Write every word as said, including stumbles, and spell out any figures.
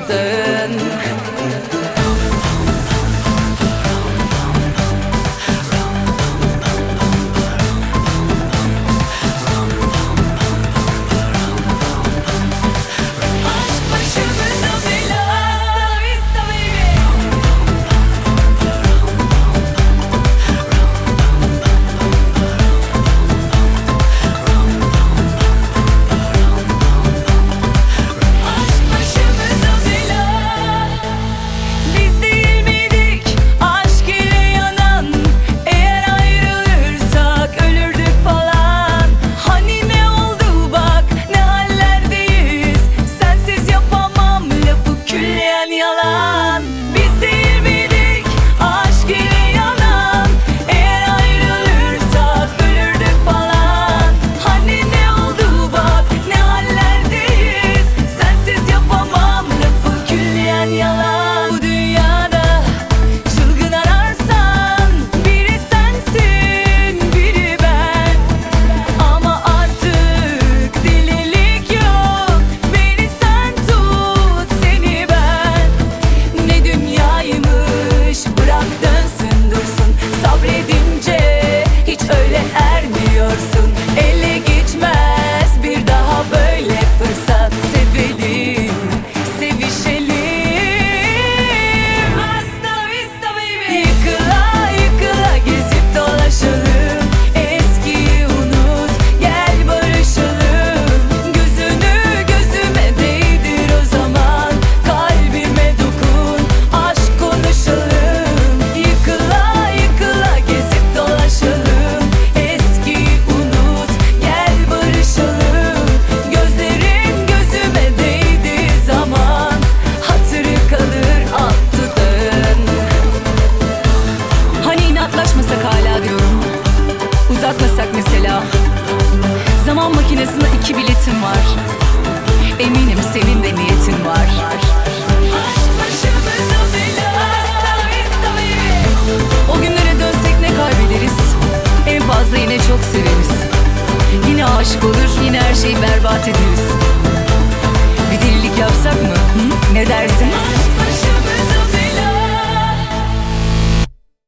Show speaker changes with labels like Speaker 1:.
Speaker 1: dudağın. Ele geçmez bir daha böyle fırsat. Sevelim, sevişelim. Hasta vista baby. Yıkıla yıkıla gezip dolaşalım. Eskiyi unut, gel barışalım. Gözünü gözüme değdir o zaman. Kalbime dokun, aşk konuşalım. Yıkıla yıkıla gezip dolaşalım. Uzatmasak mesela. Zaman makinesine iki biletim var. Eminim senin de niyetin var. O günlere dönsek ne kaybederiz? En fazla yine çok severiz. Yine aşık olur, yine her şeyi berbat ederiz. Bir delilik yapsak mı? Hı? Ne dersin?